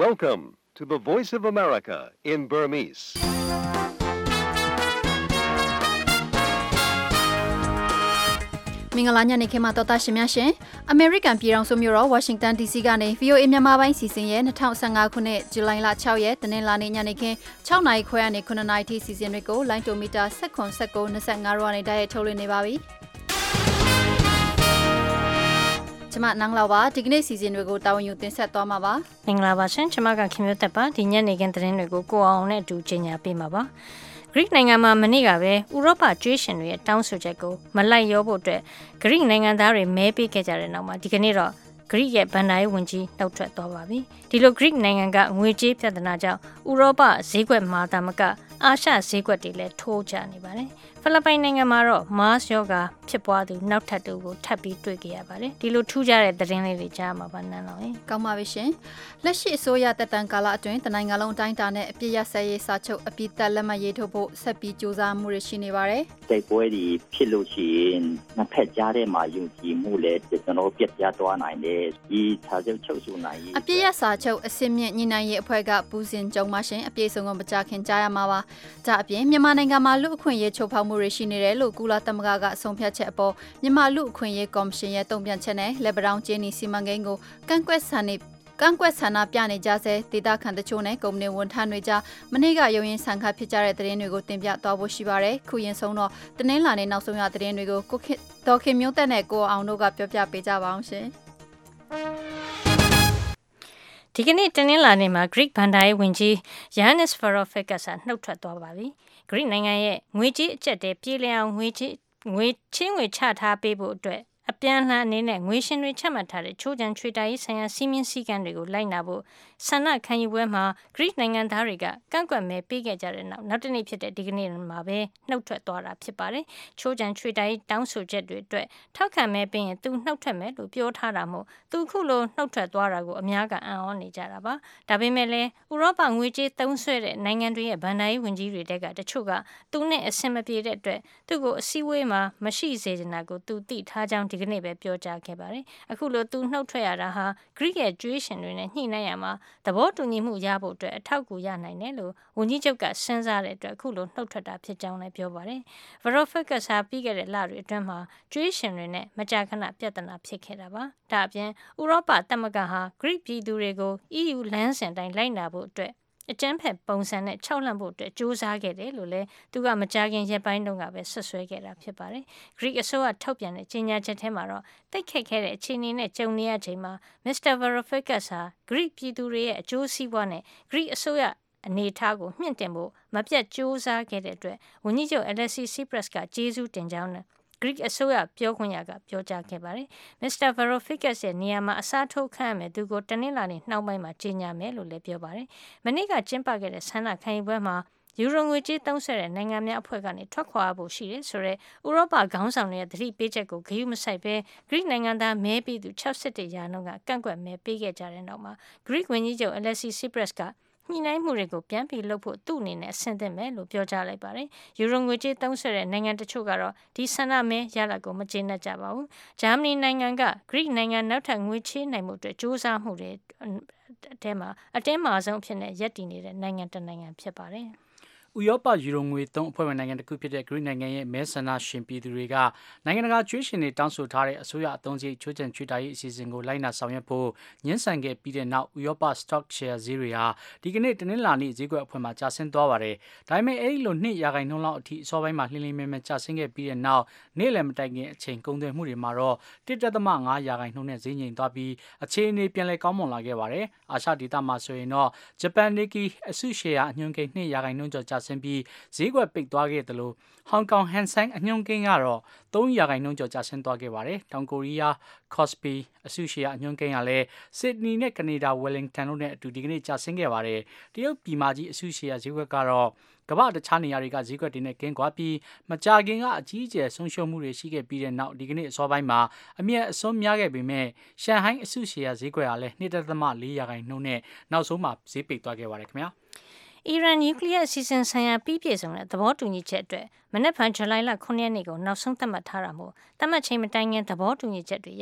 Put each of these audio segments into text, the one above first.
Welcome to the Voice of America in Burmese. ။မင်္ဂလာညနေခင်းမှာတော်တာရှင်များရှင်။ American ပြည်ထောင်စုမြို့တော် Washington DC ကနေ VOA မြန်မာပိုင်းစီစဉ်ရဲ့2015ခုနှစ်ဇူလိုင်လ6ရက်တနင်္လာနေ့ညနေခင်း6နာရီခွဲကနေ9နာရီထိစီစဉ်တွေကိုလိုင်းတိုမီတာ19 25ရိုးကနေတိုက်ရိုက်ထုတ်လွှင့်နေပါပြီ။ကျွန်မနန်းလောက်ပါဒီကနေ့စီစဉ်တွေကိုတာဝန်ယူတင်ဆက်သွားမှာပါ။မင်္ဂလာပါရှင်ကျွန်မကခင်မျိုးသက်ပါဒီညနေခင်းသတင်းတွေကိုကိုအောင်နဲ့အတူကြီးညာပေးမှာပါ။ဂရိနိုင်ငံမှာမနေ့ကပဲဥရောပကျွေးရှင်တွေရဲ့တောင်းဆိုချက်ကိုမလိုက်ရောဖို့အတွက်ဂရိနိုင်ငံသားတွေမဲပေးခဲ့ကြတဲ့နောက်မှာဒီကနေ့တော့ဂရိရဲ့ဗန်ဒါရေးဝန်ကြီးနှုတ်ထွက်သွားပါပြီ။ဒီလိုဂရိနိုင်ငံကငွေကြေးပြဿနာကြောင့်ဥရောပဈေးကွက်မှာတာမကအာရှဈေးကွက်တွေလည်းထိုးကျနေပါတယ်။ဖိလစ်ပိုင်နိုင်ငံမှာတော့မားစ်ယောဂါဖြစ်ပွားသူနောက်ထပ်တူကိုထပ်ပြီးတွေ့ကြရပါတယ်။ဒီလိုထူးခြားတဲ့သတင်းလေးတွေကြားမှာပါနန်းတော်ရေ။ကောင်းပါပြီရှင်။လက်ရှိအစိုးရတပ်တန်းကာလအတွင်းတနိုင်ငံလုံးတိုင်းတာနဲ့အပြည့်ရစရေးစာချုပ်အပြည့်တက်လက်မှတ်ရေးထုတ်ဖို့ဆက်ပြီးကြိုးစားမှုတွေရှိနေပါတယ်။တိုက်ပွဲတွေဖြစ်လို့ရှိရင်နှစ်ဖက်ကြားထဲမှာယုံကြည်မှုလည်းကျွန်တော်ပြတ်ပြားသွားနိုင်တယ်။ဒီစာချုပ်ချုပ်ဆိုနိုင်အပြည့်ရစာချုပ်အစစ်မြင့်ညီနိုင်ရေးအဖွဲ့ကပူးစင်ကြုံပါရှင်အပြည့်စုံကမကြခင်ကြားရမှာပါ။ဒါအပြင်မြန်မာနိုင်ငံမှာလူအခွင့်အရေးချုပ်ဖောက်မှုတွေရှိနေတယ်လို့ကုလသမဂ္ဂကဆုံးဖြတ်ချက်အပေါ်မြန်မာလူအခွင့်အရေးကော်မရှင်ရဲ့တုံ့ပြန်ချက်နဲ့လက်ပတောင်ကျင်းနီစီမံကိန်းကိုကန့်ကွက်ဆန္ဒပြနေကြဆဲဒေသခံတချို့နဲ့ကုမ္ပဏီဝန်ထမ်းတွေကြားမနေ့ကရုံရင်ဆန်ခတ်ဖြစ်ကြတဲ့သတင်းတွေကိုတင်ပြသွားဖို့ရှိပါတယ်။ခုရင်ဆုံးတော့တနင်္လာနေ့နောက်ဆုံးရသတင်းတွေကိုဒေါ်ခင်မျိုးသက်နဲ့ကိုအောင်တို့ကပြောပြပေးကြပါအောင်ရှင်။ဒီကနေ့တနင်္လာနေ့မှာ Greek ဘန်ဒါရေးဝန်ကြီး Yanis Varoufakis နှုတ်ထွက်သွားပါပြီ။ Greek နိုင်ငံရဲ့ငွေကြေးအကျပ်တဲပြေလည်အောင်ငွေချထားပေးဖို့အတွက်အပြန်အလှန်အနေနဲ့ငွေရှင်တွေချမှတ်ထားတဲ့ချိုးချံချွေတာရေးဆိုင်ရာစီမင်းစည်းကမ်းတွေကိုလိုက်နာဖို့ဆန္ဒခံယူပွဲမှာ Greek နိုင်ငံသားတွေကကန့်ကွက်မဲပေးခဲ့ကြတဲ့နောက်တစ်နေ့ဖြစ်တဲ့ဒီကနေ့မှာပဲနှုတ်ထွက်သွားတာဖြစ်ပါတယ်။ချိုးချံချွေတာရေးတောင်းဆိုချက်တွေအတွက်ထောက်ခံမဲပေးရင်သူနှုတ်ထွက်မယ်လို့ပြောထားတာမို့သူခုလိုနှုတ်ထွက်သွားတာကိုအများကအံ့ဩနေကြတာပါ။ဒါပေမဲ့လည်းဥရောပငွေကြေးသုံးစွဲတဲ့နိုင်ငံတွေရဲ့ဗန်ဒါရေးဝန်ကြီးတွေတချို့ကသူနဲ့အဆင်မပြေတဲ့အတွက်သူ့ကိုအစည်းအဝေးမှာမရှိစေချင်တာကိုသူသိထားကြောင်းဒီကနေ့ပဲပြောကြားခဲ့ပါတယ်။အခုလိုသူနှုတ်ထွက်ရတာဟာ Greek ရဲ့ကျွေးရှင်တွေနဲ့ညှိနှိုင်းရမှာသဘောတူညီမှုရဖို့အတွက်အထောက်အကူရနိုင်တယ်လို့ဝန်ကြီးချုပ်ကစဉ်းစားတဲ့အတွက်အခုလိုနှုတ်ထွက်တာဖြစ်ကြောင်းလည်းပြောပါတယ်။ Varoufakis ဟာပြီးခဲ့တဲ့လတွေအတွင်းမှာကျွေးရှင်တွေနဲ့မကြာခဏပြဿနာဖြစ်ခဲ့တာပါ။ဒါအပြင်ဥရောပသမဂ္ဂဟာ Greek ပြည်သူတွေကို EU လမ်းစဉ်တိုင်းလိုက်နာဖို့အတွက်အကျန်းဖက်ပုံစံနဲ့ခြောက်လှန့်ဖို့အတွက်စူးစမ်းခဲ့တယ်လို့လည်းသူကမကြာခင်ရက်ပိုင်းတုန်းကပဲဆွဆွဲခဲ့တာဖြစ်ပါတယ်။ Greek အစိုးရထုတ်ပြန်တဲ့ကြေညာချက်ထဲမှာတော့တိတ်ခက်ခဲတဲ့အခြေအနေနဲ့ကြုံနေရချိန်မှာ Mr. Varoufakis ဟာ Greek ပြည်သူတွေရဲ့အကျိုးစီးပွားနဲ့ Greek အစိုးရအနေထားကိုမြင့်တင်ဖို့မပြတ်စူးစမ်းခဲ့တဲ့အတွက်ဝန်ကြီးချုပ် Alexis Tsipras ကကျေးဇူးတင်ကြောင်းနဲ့Greek အစိုးရပြောခွင့်ရကပြောကြားခဲ့ပါတယ်။ Mr. Varoufakis ရဲ့နေရာမှာအစားထိုးခန့်ရမယ်သူကိုတနင်္လာနေ့နှောင်းပိုင်းမှာကြေညာမယ်လို့လည်းပြောပါတယ်။မနေ့ကကျင်းပခဲ့တဲ့ဆန္ဒခံယူပွဲမှာယူရိုငွေကြေးသုံးစွဲတဲ့နိုင်ငံများအဖွဲ့ကနေထွက်ခွာဖို့ရှိတယ်ဆိုတော့ဥရောပခေါင်းဆောင်တွေရဲ့သတိပေးချက်ကိုဂရုမစိုက်ဘဲ Greek နိုင်ငံသားမဲပေးသူ61ရာနှုန်းကကန့်ကွက်မဲပေးခဲ့ကြတဲ့နောက်မှာ Greek ဝန်ကြီးချုပ် Alexis Tsipras ကညှိနှိုင်းမှုတွေကိုပြန်ပြီးလုပ်ဖို့သူ့အနေနဲ့အဆင်သင့်မယ်လို့ပြောကြားလိုက်ပါတယ်။ယူရိုငွေကြေးသုံးစွဲတဲ့နိုင်ငံတချို့ကတော့ဒီဆန္ဒမဲရလဒ်ကိုမကျေနပ်ကြပါဘူး။ဂျာမနီနိုင်ငံက Greek နိုင်ငံနောက်ထပ်ငွေချေးနိုင်မှုအတွက်စူးစမ်းမှုတွေအထဲမှာအတင်းမာဆုံးအဖြစ်နဲ့ရပ်တည်နေတဲ့နိုင်ငံတစ်နိုင်ငံဖြစ်ပါတယ်။ဥရောပယူရိုငွေ3အဖွဲ့ဝင်နိုင်ငံတစ်ခုဖြစ်တဲ့ဂရိနိုင်ငံရဲ့မဲဆန္ဒရှင်ပြည်သူတွေကနိုင်ငံတကာကျွေးရှင်တွေတောင်းဆိုထားတဲ့အစိုးရအသုံးစရိတ်ချိုးချံချွေတာရေးအစီအစဉ်ကိုလိုက်နာဆောင်ရွက်ဖို့ညှင်းဆန်ခဲ့ပြီးတဲ့နောက်ဥရောပ stock share ဈေးတွေဟာဒီကနေ့တနင်္လာနေ့ဈေးကွက်အဖွဲ့မှာကျဆင်းသွားပါတယ်။ဒါပေမဲ့အဲဒီလို2%လောက်အထိအစောပိုင်းမှာလှိမ့်လှိမ့်မဲမဲကျဆင်းခဲ့ပြီးတဲ့နောက်နေ့လယ်မတိုင်ခင်အချိန်ကုန်သွယ်မှုတွေမှာတော့1.5%နဲ့ဈေးငြိမ်သွားပြီးအခြေအနေပြန်လည်ကောင်းမွန်လာခဲ့ပါတယ်။အာရှဒေသမှာဆိုရင်တော့ဂျပန်Nikkei အစုရှယ်ယာအညွှန်းကိန်း2%ကျော်ကျဆင်းပြီးဈေးကွက်ပိတ်သွားခဲ့တယ်လို့ဟောင်ကောင်ဟန်ဆိုင်အညွှန်းကိန်းကတော့3%ကျော်ကျဆင်းသွားခဲ့ပါတယ်။တောင်ကိုရီးယား Kospi အစုရှယ်ယာအညွှန်းကိန်းကလည်းစစ်ဒနီနဲ့ကနေဒါဝယ်လင်တန်တို့နဲ့အတူဒီကနေ့ကျဆင်းခဲ့ပါတယ်။တရုတ်ပြည်မကြီးအစုရှယ်ယာဈေးကွက်ကတော့ကမ္ဘာတခြားနေရာတွေကဈေးကွက်တွေနဲ့ကင်းကွာပြီးမကြာခင်ကအကြီးအကျယ်ဆုံးရှုံးမှုတွေရှိခဲ့ပြီးတဲ့နောက်ဒီကနေ့အစောပိုင်းမှာအမြတ်အစွန်းများခဲ့ပေမဲ့ရှန်ဟိုင်းအစုရှယ်ယာဈေးကွက်ကလည်း2.4%နဲ့နောက်ဆုံးမှာဈေးပိတ်သွားခဲ့ပါတယ်ခင်ဗျာ။အီရန်နျူကလ িয়ার အစီအစဉ်ဆိုင်ရာပြီးပြည့်စုံတဲ့သဘောတူညီချက်အတွက်မနက်ဖြန်ဇူလိုင်လ9ရက်နေ့ကိုနောက်ဆုံးသတ်မှတ်ထားတာမို့သတ်မှတ်ချိန်မတိုင်ခင်သဘောတူညီချက်တွေရအောင်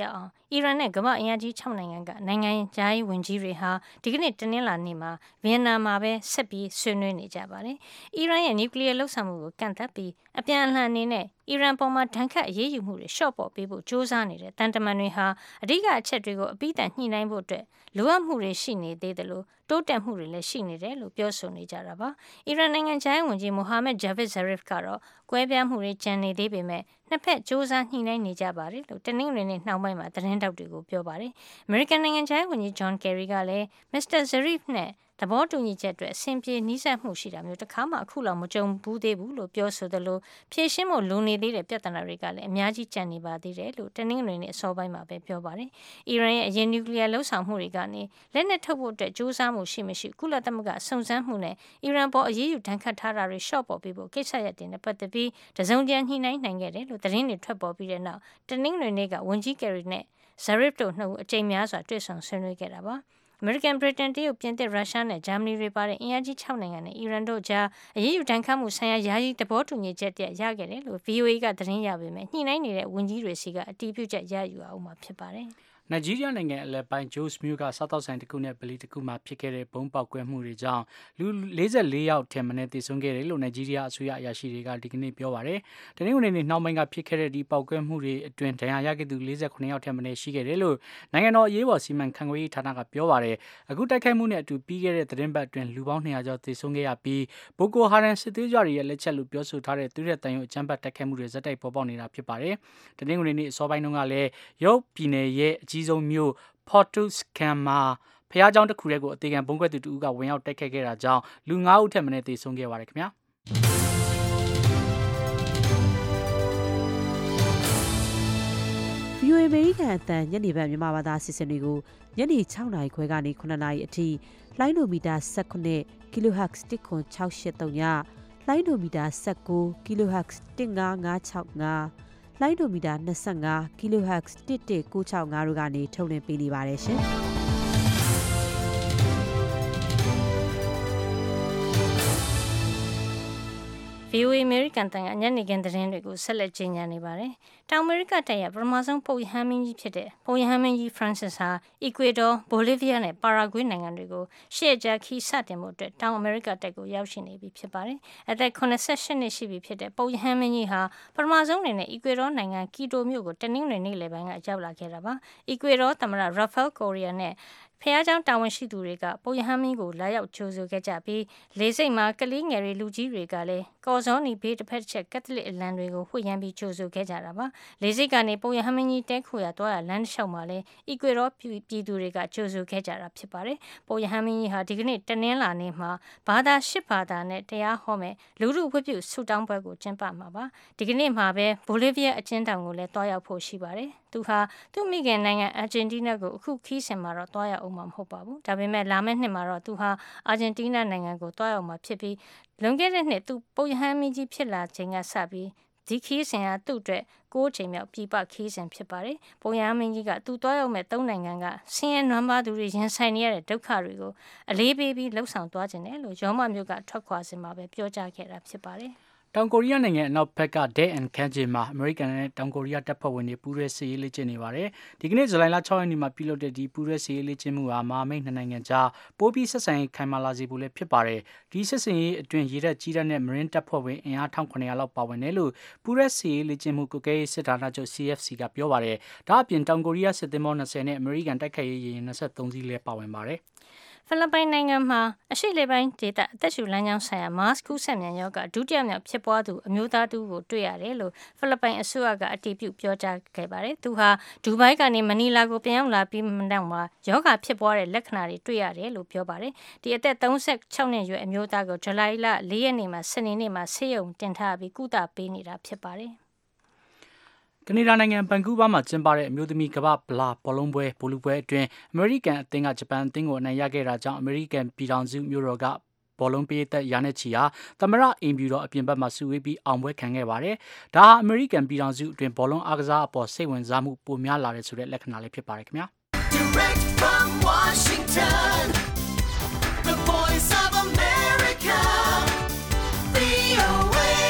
အီရန်နဲ့ကမ္ဘာအင်အားကြီး6နိုင်ငံကနိုင်ငံခြားရေးဝန်ကြီးတွေဟာဒီကနေ့တနင်္လာနေ့မှာဗီယက်နမ်မှာပဲဆက်ပြီးဆွေးနွေးနေကြပါတယ်။အီရန်ရဲ့နျူကလ িয়ার လှုပ်ဆောင်မှုကိုကန့်သတ်ပြီးအပြန်အလှန်အနေနဲ့အီရန်ပေါ်မှာဒဏ်ခတ်အရေးယူမှုတွေရှော့ပေါ်ပေးဖို့စ조사နေတဲ့တန်တမန်တွေဟာအဓိကအချက်တွေကိုအပိတိုင်ညှိနှိုင်းဖို့အတွက်လိုအပ်မှုတွေရှိနေသေးတယ်လို့တိုးတက်မှုတွေလည်းရှိနေတယ်လို့ပြောဆိုနေကြတာပါ။အီရန်နိုင်ငံခြားရေးဝန်ကြီးမိုဟာမက်ဂျာဗစ်ဇရီဖ်ကတော့ကွဲပြားမှုတွေကြံနေသေးပေမဲ့နှစ်ဖက်စ조사ညှိနှိုင်းနေကြပါတယ်လို့တနင်္ဂနွေနေ့နှောင်းပိုင်းမှာသတင်းတောက်တွေကိုပြောပါတယ်။ အမေရိကန်နိုင်ငံခြားရေးဝန်ကြီးဂျွန်ကယ်ရီကလည်းမစ္စတာဇရီဖ်နဲ့သဘောတူညီချက်အတွက်အဆင်ပြေနှီးစပ်မှုရှိတာမျိုးတစ်ခါမှအခုလောက်မကြုံဘူးသေးဘူးလို့ပြောဆိုသလိုဖြည့်ရှင်းဖို့လိုနေသေးတဲ့ပြဿနာတွေကလည်းအများကြီးကြံနေပါသေးတယ်လို့တနင်္ဂနွေနေ့အစောပိုင်းမှာပဲပြောပါတယ်။အီရန်ရဲ့အရင်နျူကလ িয়ার လှုပ်ဆောင်မှုတွေကနေလက်နက်ထုတ်ဖို့အတွက်စ조사မှုရှိမရှိကုလသမဂ္ဂစုံစမ်းမှုနဲ့အီရန်ပေါ်အရေးယူဒဏ်ခတ်ထားတာတွေရှော့ပေါ်ပြီးဖို့ကိစ္စရပ်တွေနဲ့ပတ်သက်ပြီးတစုံတရာညှိနှိုင်းနိုင်ခဲ့တယ်လို့သတင်းတွေထွက်ပေါ်ပြီးတဲ့နောက်တနင်္ဂနွေနေ့ကဝန်ကြီးကယ်ရီနဲ့ဇရီဖ်တို့နှစ်ဦးအကြိမ်များစွာတွေ့ဆုံဆွေးနွေးခဲ့တာပါ။အမေရိကန်ဗြိတိန်တရုတ်ပြင်သစ်ရုရှားနဲ့ဂျာမနီတွေပါတဲ့အင်အားကြီး6နိုင်ငံနဲ့အီရန်တို့ကြားအရေးယူဒဏ်ခတ်မှုဆိုင်ရာယာယီသဘောတူညီချက်တရခဲ့တယ်လို့ VOA ကသတင်းရပေမဲ့ညှိနှိုင်းနေတဲ့ဝန်ကြီးတွေစီကအတည်ပြုချက်ရယူအောင်မှာဖြစ်ပါတယ်။နိုင်ဂျီးရီးယားနိုင်ငံအလယ်ပိုင်းဂျိုးစ်မြို့ကစားတောက်ဆိုင်တစ်ခုနဲ့ဗလီတစ်ခုမှာဖြစ်ခဲ့တဲ့ဘုံပေါက်ကွဲမှုတွေကြောင့်လူ44ယောက်ထက်မနည်းသေဆုံးခဲ့တယ်လို့နိုင်ဂျီးရီးယားအစိုးရအရာရှိတွေကဒီကနေ့ပြောပါတယ်။တနင်္ဂနွေနေ့နှောင်းပိုင်းကဖြစ်ခဲ့တဲ့ဒီပေါက်ကွဲမှုတွေအတွင်းဒဏ်ရာရခဲ့သူ48ယောက်ထက်မနည်းရှိခဲ့တယ်လို့နိုင်ငံတော်အရေးပေါ်စီမံခန့်ခွဲရေးဌာနကပြောပါတယ်။အခုတိုက်ခိုက်မှုနဲ့အတူပြီးခဲ့တဲ့သတင်းပတ်အတွင်းလူပေါင်း200ကျော်သေဆုံးခဲ့ရပြီးဘိုကိုဟာရန်စစ်သွေးကြွတွေရဲ့လက်ချက်လို့ပြောဆိုထားတဲ့သူရဲတန်ရုံအကြမ်းဖက်တိုက်ခိုက်မှုတွေဇက်တိုက်ပေါ်ပေါက်နေတာဖြစ်ပါတယ်။တနင်္ဂနွေနေ့အစောပိုင်းတုန်းကလည်းရုပ်ပြည်နယ်ရဲ့အကြီးဆုံးမြို့Portuscan မှာဖျားเจ้าတစ်ခုရဲ့ကိုအသေးခံဘုံကွက်သူတူကဝင်ရောက်တိုက်ခတ်ခဲ့တာကြောင့်လူ9ဦးထက်မနည်းသေဆုံးခဲ့ပါတယ်ခင်ဗျာ VOA အမေရိကန်အသံညနေပိုင်းမြန်မာဘာသာအစီအစဉ်တွေကိုညနေ6နာရီခွဲကနေ9နာရီအထိလိုင်းဒိုမီတာ19 kHz 10683ညလိုင်းဒိုမီတာ19 kHz 15565လိုင်းဒိုမီတာ25 kHz 11965တို့ကနေထုတ်လွှင့်ပေးနေပါတယ်ရှင်။ VOA အမေရိကန်တန်ကညနေခင်းသတင်းတွေကိုဆက်လက်ကြီးညာနေပါတယ်။တောင်အမေရိကတိုက်ရဲ့ပထမဆုံးပုပ်ရဟန်းမင်းကြီးဖြစ်တဲ့ပုပ်ရဟန်းမင်းကြီး Francis ဟာအီကွေဒေါ၊ဘိုလီးဗီးယားနဲ့ပါရာဂွေးနိုင်ငံတွေကိုရှေ့ကြာခီးစတင်မှုအတွက်တောင်အမေရိကတိုက်ကိုရောက်ရှိနေပြီဖြစ်ပါတယ်။အသက်88နှစ်ရှိပြီဖြစ်တဲ့ပုပ်ရဟန်းမင်းကြီးဟာပထမဆုံးအနေနဲ့အီကွေဒေါနိုင်ငံကီတိုမြို့ကိုတနင်္ဂနွေနေ့လယ်ပိုင်းကရောက်လာခဲ့တာပါ။အီကွေဒေါသမ္မတ Rafael Correa နဲ့ဖျားเจ้าတာဝန်ရှိသူတွေကပုပ်ရဟန်းမင်းကိုလာရောက်ကြိုဆိုခဲ့ကြပြီးလေဆိပ်မှာကလေးငယ်တွေလူကြီးတွေကလည်းကော်ဇောနီဘေးတစ်ဖက်တစ်ချက်ကက်သလစ်အလံတွေကိုဝှေ့ယမ်းပြီးကြိုဆိုခဲ့ကြတာပါလေဆိပ်ကနေပုပ်ရဟန်းမင်းကြီးတဲခိုရသွားရလမ်းတစ်လျှောက်မှာလည်းအီကွေဒေါပြည်သူတွေကကြိုဆိုခဲ့ကြတာဖြစ်ပါတယ်ပုပ်ရဟန်းမင်းကြီးဟာဒီကနေ့တနင်္လာနေ့မှာဘာသာ၈ဘာသာနဲ့တရားဟောမယ်လူထုဝတ်ပြုဆုတောင်းပွဲကိုကျင်းပမှာပါဒီကနေ့မှာပဲဘိုလီးဗီးယားအကျဉ်းထောင်ကိုလည်းတွားရောက်ဖို့ရှိပါတယ်သူဟာသူ့မိခင်နိုင်ငံအာဂျင်တီးနားကိုအခုခီးစဉ်မှာတော့တွားရောက်အောင်မှာမဟုတ်ပါဘူးဒါပေမဲ့လာမယ့်နှစ်မှာတော့သူဟာအာဂျင်တီးနားနိုင်ငံကိုတွားရောက်မှာဖြစ်ပြီးလွန်ခဲ့တဲ့နှစ်သူပုပ်ရဟန်းမင်းကြီးဖြစ်လာချိန်ကစပြီးဒီခီးစဉ်ဟာသူ့အတွက်6ချိန်မြောက်ပြည်ပခီးစဉ်ဖြစ်ပါတယ်ပုပ်ရဟန်းမင်းကြီးကသူတွားရောက်မဲ့3နိုင်ငံကဆင်းရဲနွမ်းပါးသူတွေရင်ဆိုင်နေရတဲ့ဒုက္ခတွေကိုအလေးပေးပြီးလှုပ်ဆောင်သွားခြင်းတယ်လို့ရောမမြို့ကထွက်ခွာစဉ်မှာပဲပြောကြားခဲ့တာဖြစ်ပါတယ်တောင်ကိုရီးယားနိုင်ငံအနောက်ဘက်က Dae and Kanje မှာအမေရိကန်နဲ့တောင်ကိုရီးယားတပ်ဖွဲ့ဝင်တွေပူးရဲစစ်ရေးလေ့ကျင့်နေပါတယ်။ဒီကနေ့ဇူလိုင်လ6ရက်နေ့မှာပြုလုပ်တဲ့ဒီပူးရဲစစ်ရေးလေ့ကျင့်မှုဟာမဟာမိတ်နှစ်နိုင်ငံကြားပိုးပြီးဆက်ဆံရေးခိုင်မာလာစေဖို့လည်းဖြစ်ပါတယ်။ဒီစစ်စင်ရေးအတွင်းရေတပ်ကြီးတပ်နဲ့မရင်းတပ်ဖွဲ့ဝင်အင်အား1900လောက်ပါဝင်တယ်လို့ပူးရဲစစ်ရေးလေ့ကျင့်မှုကိုကဲရေးစစ်ဌာနချုပ် CFC ကပြောပါတယ်။ဒါအပြင်တောင်ကိုရီးယားစစ်သင်္ဘော20နဲ့အမေရိကန်တိုက်ခိုက်ရေးယာဉ်23စီးလည်းပါဝင်ပါတယ်။ဖိလစ်ပိုင်နိုင်ငံမှာအရှေ့လေပိုင်းဒေသအသက်ရှူလမ်းကြောင်းဆိုင်ရာမတ်ကူးဆက်မြန်ရောဂါဒုတိယမြောက်ဖြစ်ပွားသူအမျိုးသားတူကိုတွေ့ရတယ်လို့ဖိလစ်ပိုင်အစိုးရကအတည်ပြုပြောကြားခဲ့ပါတယ်။သူဟာဒူဘိုင်းကနေမနီလာကိုပြန်ရောက်လာပြီးနောက်မှာရောဂါဖြစ်ပွားတဲ့လက္ခဏာတွေတွေ့ရတယ်လို့ပြောပါတယ်။ဒီအသက်36နှစ်အရွယ်အမျိုးသားကိုဇူလိုင်လ4ရက်နေ့မှာစနေနေ့မှာဆေးရုံတင်ထားပြီးကုသပေးနေတာဖြစ်ပါတယ်။ကနေဒါနိုင်ငံဗန်ကူးဗားမှာကျင်းပတဲ့အမျိုးသမီးကမ္ဘာဗလာဘောလုံးပွဲဘောလူပွဲအတွင်းအမေရိကန်အသင်းကဂျပန်အသင်းကိုအနိုင်ရခဲ့တာကြောင့်အမေရိကန်ပြည်ထောင်စုမြို့တော်ကဘောလုံးပေးသက်ရာနဲ့ချီဟာသမရအင်ဘီတော်အပြင်ဘက်မှာစုဝေးပြီးအောင်ပွဲခံခဲ့ပါတယ်။ဒါဟာအမေရိကန်ပြည်ထောင်စုအတွင်းဘောလုံးအားကစားအပေါ်စိတ်ဝင်စားမှုပိုများလာတဲ့ဆိုတဲ့လက္ခဏာလေးဖြစ်ပါတယ်ခင်ဗျာ။ Direct from Washington, the voice of America, VOA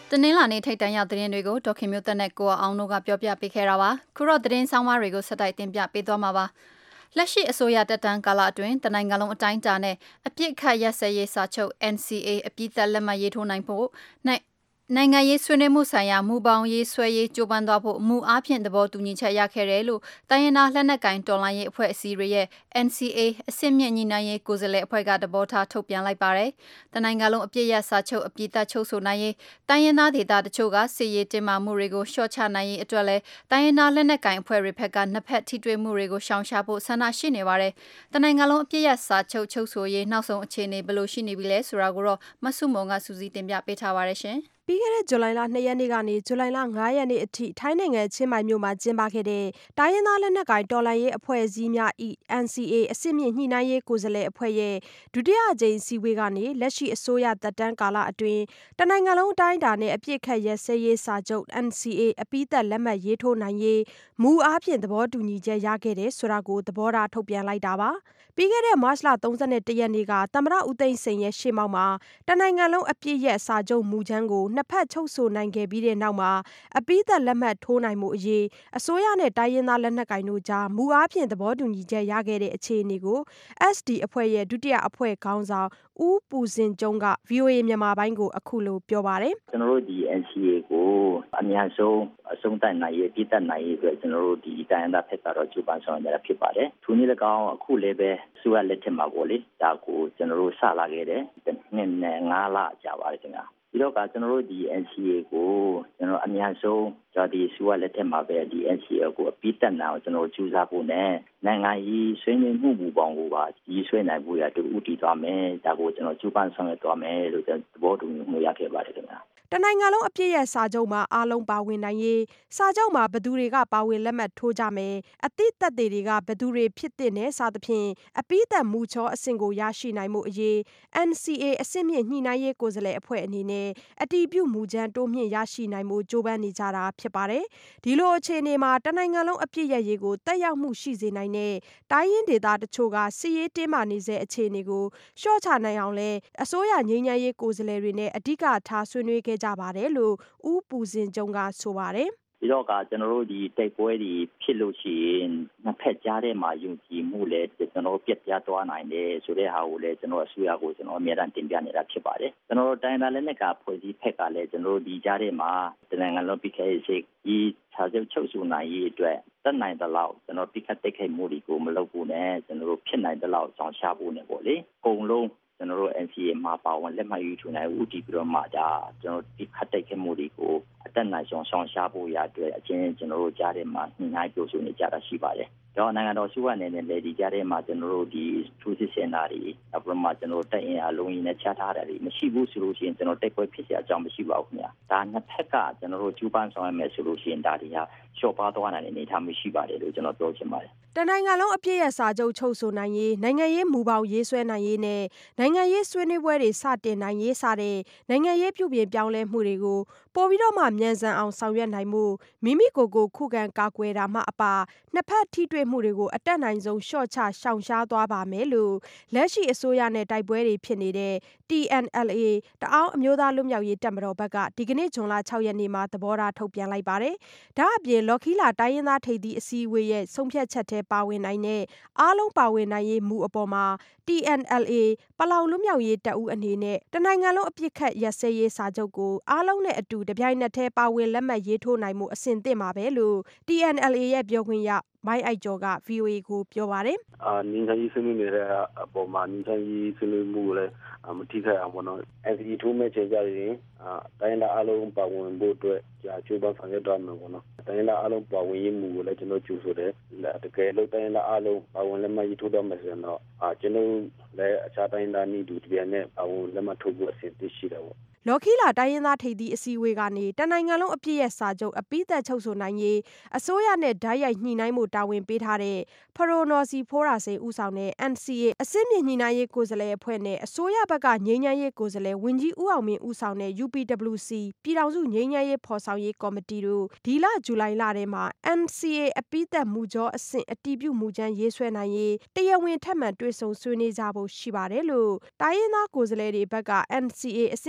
တနင်္လာနေ့ထိပ်တန်းရောက်သတင်းတွေကိုဒေါခင်မျိုးသက်နဲ့ကိုအောင်တို့ကပြောပြပေးခဲ့တာပါခုတော့သတင်းဆောင်မတွေကိုဆက်တိုက်တင်ပြပေးသွားမှာပါလက်ရှိအစိုးရတက်တန်းကာလအတွင်းတနိုင်ငံလုံးအတိုင်းအတာနဲ့အပြစ်ခတ်ရက်စဲရေးစာချုပ် NCA အပြည့်သက်လက်မှတ်ရေးထိုးနိုင်ဖို့နိုင်ငံရေးဆွေးနွေးမှုဆိုင်ရာမူပေါင်းရေးဆွဲရေးကြိုးပမ်းသွားဖို့မူအားဖြင့်သဘောတူညီချက်ရခဲ့တယ်လို့တိုင်းရင်းသားလက်နက်ကိုင်တော်လှန်ရေးအဖွဲ့အစည်းတွေရဲ့ NCA အစစ်မြင့်ညီနိုင်ရေးကိုယ်စားလှယ်အဖွဲ့ကသဘောထားထုတ်ပြန်လိုက်ပါတယ်။တနိုင်ငံလုံးအပြည့်ရစာချုပ်အပြည့်သက်ချုပ်ဆိုနိုင်ရေးတိုင်းရင်းသားဒေသတချို့ကစစ်ရေးတင်မာမှုတွေကိုလျှော့ချနိုင်ရေးအတွက်လည်းတိုင်းရင်းသားလက်နက်ကိုင်အဖွဲ့တွေဘက်ကနှစ်ဖက်ထိတွေ့မှုတွေကိုရှောင်ရှားဖို့ဆန္ဒရှိနေပါတယ်။တနိုင်ငံလုံးအပြည့်ရစာချုပ်ချုပ်ဆိုရေးနောက်ဆုံးအခြေအနေဘယ်လိုရှိနေပြီလဲဆိုတာကိုတော့မဆုမုံကစူးစီးတင်ပြပေးထားပါတယ်ရှင်။ပြီးခဲ့တဲ့ဇူလိုင်လ2ရက်နေ့ကနေဇူလိုင်လ5ရက်နေ့အထိထိုင်းနိုင်ငံချင်းမိုင်မြို့မှာကျင်းပခဲ့တဲ့တိုင်းရင်းသားလက်နက်ကိုင်တော်လှန်ရေးအဖွဲ့အစည်းများ NCA အစစ်မြင့်ညှိနှိုင်းရေးကိုယ်စားလှယ်အဖွဲ့ရဲ့ဒုတိယအကြိမ်အစည်းအဝေးကနေလက်ရှိအစိုးရသက်တမ်းကာလအတွင်းတနိုင်ငံလုံးအတိုင်းအတာနဲ့အပြစ်ခတ်ရက်စဲရေးစာချုပ် NCA အပြီးသက်လက်မှတ်ရေးထိုးနိုင်ရေးမူအားဖြင့်သဘောတူညီချက်ရခဲ့တယ်ဆိုတာကိုသဘောထားထုတ်ပြန်လိုက်တာပါပြီးခဲ့တဲ့မတ်လ31ရက်နေ့ကသမ္မတဦးသိန်းစိန်ရဲ့ရှေ့မှောက်မှာတနိုင်ငံလုံးအပြည့်ရဲ့စာချုပ်မူချမ်းကိုနှစ်ဖက်ချုပ်ဆိုနိုင်ခဲ့ပြီးတဲ့နောက်မှာအပြီးသက်လက်မှတ်ထိုးနိုင်မှုအရေးအစိုးရနဲ့တိုင်းရင်းသားလက်နက်ကိုင်တို့ကြားမူအားဖြင့်သဘောတူညီချက်ရခဲ့တဲ့အခြေအနေကို SD အဖွဲ့ရဲ့ဒုတိယအဖွဲ့ခေါင်းဆောင်ဦးပူဇင်ကျုံးက VOA မြန်မာပိုင်းကိုအခုလိုပြောပါတယ်ကျွန်တော်တို့ဒီ NCA ကိုအများဆုံးအဆုံးသတ်နိုင်ရေးပြည်သက်နိုင်ရေးအတွက်ကျွန်တော်တို့ဒီတိုင်းရင်းသားဖက်ကတော့ကြိုးပမ်းဆောင်ရွက်နေတာဖြစ်ပါတယ်။ထိုနည်း၎င်းအခုလည်းပဲဆိုရလက်ထက်မှာပေါ့လေဒါကိုကျွန်တော်တို့စလာခဲ့တယ်။နှစ်နဲ့5လကြာပါတယ်ခင်ဗျာ။ဒီတော့ကကျွန်တော်တို့ဒီ NCA ကိုကျွန်တော်အများဆုံးဒီဆိုရလက်ထက်မှာပဲဒီ NCA ကိုအပြီးသက်နိုင်အောင်ကျွန်တော်ကြိုးစားဖို့နဲ့နိုင်ငံရေးဆွေးနွေးမှုမူပေါင်းကိုပါကြီးဆွဲနိုင်ဖို့ရတူဥတည်သွားမယ်။ဒါကိုကျွန်တော်ကြိုးပမ်းဆောင်ရွက်သွားမယ်လို့သဘောတူညီမှုရခဲ့ပါတယ်ခင်ဗျာ။တနိုင်ငံလုံးအပြည့်ရဲ့စာချုပ်မှာအားလုံးပါဝင်နိုင်ရေးစာချုပ်မှာဘယ်သူတွေကပါဝင်လက်မှတ်ထိုးကြမယ်အသည့်သက်သေတွေကဘယ်သူတွေဖြစ်တဲ့နဲ့စသဖြင့်အပိသက်မူချောအဆင့်ကိုရရှိနိုင်မှုအရေး NCA အစစ်မြင့်ညှိနှိုင်းရေးကိုယ်စားလှယ်အဖွဲ့အနေနဲ့အတည်ပြုမူချမ်းတိုးမြင့်ရရှိနိုင်မှုကြိုးပမ်းနေကြတာဖြစ်ပါတယ်ဒီလိုအခြေအနေမှာတနိုင်ငံလုံးအပြည့်ရဲ့ရေးကိုတက်ရောက်မှုရှိစေနိုင်တဲ့တိုင်းရင်းဒေသတချို့ကစစ်ရေးတင်းမာနေစေအခြေအနေကိုလျှော့ချနိုင်အောင်လဲအစိုးရငြိမ်းချမ်းရေးကိုယ်စားလှယ်တွေနဲ့အဓိကထားဆွေးနွေးခဲ့ကြပါတယ်လို့ဦးပူဇင်ကျုံးကဆိုပါတယ်ဒီတော့ကကျွန်တော်တို့ဒီတိုက်ပွဲတွေဖြစ်လို့ရှိရင်နှစ်ဖက်ကြားထဲမှာယုံကြည်မှုလည်းကျွန်တော်ပြတ်ပြားသွားနိုင်တယ်ဆိုတဲ့ဟာကိုလည်းကျွန်တော်အစိုးရကိုကျွန်တော်အများအားတင်ပြနေတာဖြစ်ပါတယ်ကျွန်တော်တို့တိုင်းသားလက်နက်ကဖွဲ့စည်းဖက်ကလည်းကျွန်တော်တို့ဒီကြားထဲမှာတနိုင်ငံလုံးပြည်ခိုင်ရေးဒီစာချုပ်ချုပ်ဆိုနိုင်ရေးအတွက်တက်နိုင်တဲ့လောက်ကျွန်တော်ပြည်ခတ်တိုက်ခိုက်မှုတွေကိုမလုပ်ဘူးနဲ့ကျွန်တော်တို့ဖြစ်နိုင်တဲ့လောက်ဆောင်ရှားဖို့နဲ့ပေါ့လေအကုန်လုံးကျွန်တော်တို့ NCA မှာပါဝင်လက်မှတ်ရေးထိုးနိုင်ဦးတည်ပြီးတော့မှဒါကျွန်တော်ဒီခတ်တိုက်ခဲ့မှုတွေကိုအတက်နိုင်ဆောင်ရှားဖို့ရအတွက်အချင်းကျွန်တော်တို့ကြားထဲမှာညှိနှိုင်းပြောဆိုနေကြတာရှိပါတယ်။တော့နိုင်ငံတော်စုအနေနဲ့လည်းဒီကြားထဲမှာကျွန်တော်တို့ဒီထူးစစ်စင်တာတွေအပေါ်မှာကျွန်တော်တို့တိုက်ရင်အလုံးကြီးနဲ့ချထားတာတွေမရှိဘူးဆိုလို့ရှိရင်ကျွန်တော်တိုက်ပွဲဖြစ်เสียအကြောင်းမရှိပါဘူးခင်ဗျာ။ဒါနှစ်ဖက်ကကျွန်တော်တို့ကျူးပန်းဆောင်ရမယ်ဆိုလို့ရှိရင်ဒါတွေဟာလျှော့ပါသွားနိုင်တဲ့အနေအထားမရှိပါတယ်လို့ကျွန်တော်ပြောချင်ပါတယ်တနိုင်ငံလုံးအပြည့်ရဲ့စာချုပ်ချုပ်ဆိုနိုင်ရေးနိုင်ငံရေးမူပေါင်းရေးဆွဲနိုင်ရေးနဲ့နိုင်ငံရေးဆွေးနွေးပွဲတွေစတင်နိုင်ရေးစတဲ့နိုင်ငံရေးပြုပြင်ပြောင်းလဲမှုတွေကိုပိုပြီးတော့မှမြန်ဆန်အောင်ဆောင်ရွက်နိုင်မှုမိမိကိုယ်ကိုခုခံကာကွယ်တာမှအပနှစ်ဖက်ထိတွေ့မှုတွေကိုအတက်နိုင်ဆုံးလျှော့ချရှောင်ရှားသွားပါမယ်လို့လက်ရှိအစိုးရနဲ့တိုက်ပွဲတွေဖြစ်နေတဲ့ TNLA တအောင်းအမျိုးသားလွတ်မြောက်ရေးတပ်မတော်ဘက်ကဒီကနေ့ဇွန်လ6ရက်နေ့မှာသဘောထားထုတ်ပြန်လိုက်ပါတယ်။ဒါအပြင်လော်ခီလာတိုင်းရင်းသားထိပ်သီးအစည်းအဝေးရဲ့ဆုံးဖြတ်ချက်ထဲပါဝင်နိုင်တဲ့အားလုံးပါဝင်နိုင်ရေးမူအပေါ်မှာ TNLA ပလောင်လွတ်မြောက်ရေးတပ်ဦးအနေနဲ့တနိုင်ငံလုံးအပြစ်ခတ်ရက်စဲရေးစာချုပ်ကိုအားလုံးနဲ့အတူတပြိုင်နက်တည်းပါဝင်လက်မှတ်ရေးထိုးနိုင်မှုအဆင့်သင့်ပါပဲလို့ TNLA ရဲ့ပြောခွင့်ရမိုင်းအိုက်ကျော်က VOA ကိုပြောပါတယ်ငင်းချမ်းရေးဆွေးနွေးနေတဲ့အပေါ်မှာငင်းချမ်းရေးဆွေးနွေးမှုကိုလည်းမထိခိုက်အောင်ပေါ့နော် NCA ထိုးမဲ့ချိန်ကြရင်တိုင်းလာအလုံးပါဝင်ဖို့အတွက်ကြာချိုးပန်းဆောင်ရွက်တော့မှာပေါ့နော်တိုင်းလာအလုံးပါဝင်ရေးမှုကိုလည်းကျွန်တော်ကြိုဆိုတယ်တကယ်လို့တိုင်းလာအလုံးပါဝင်လက်မှတ်ရေးထိုးတော့မယ်ဆိုရင်တော့ကျွန်တော်လည်းအခြားတိုင်းလာနေတူတပြိုင်နဲ့ပါဝင်လက်မှတ်ထိုးဖို့အဆင်သင့်ရှိတယ်ပေါ့လော်ခီလာတိုင်းရင်းသားထိပ်သီးအစည်းအဝေးကနေတနိုင်ငံလုံးအပြည့်ရဲ့စာချုပ်အပိသက်ချုပ်ဆိုနိုင်ရေးအစိုးရနဲ့ဓာတ်ရိုက်ညှိနှိုင်းမှုတာဝန်ပေးထားတဲ့ဖရိုနော်စီဖိုးရာစိန်ဦးဆောင်တဲ့ NCA အစစ်မြင့်ညှိနှိုင်းရေးကိုယ်စားလှယ်အဖွဲ့နဲ့အစိုးရဘက်ကငြိမ်းချမ်းရေးကိုယ်စားလှယ်ဝန်ကြီးဦးအောင်မင်းဦးဆောင်တဲ့ UPWC ပြည်ထောင်စုငြိမ်းချမ်းရေးဖော်ဆောင်ရေးကော်မတီတို့ဒီလဇူလိုင်လထဲမှာ NCA အပိသက်မူကြောအဆင့်အတည်ပြုမူချမ်းရေးဆွဲနိုင်ရေးတရားဝင်ထပ်မံတွေ့ဆုံဆွေးနွေးကြဖို့ရှိပါတယ်လို့တိုင်းရင်းသားကိုယ်စားလှယ်တွေဘက်က NCA အစစ်မြင့်ညှိနှိုင်း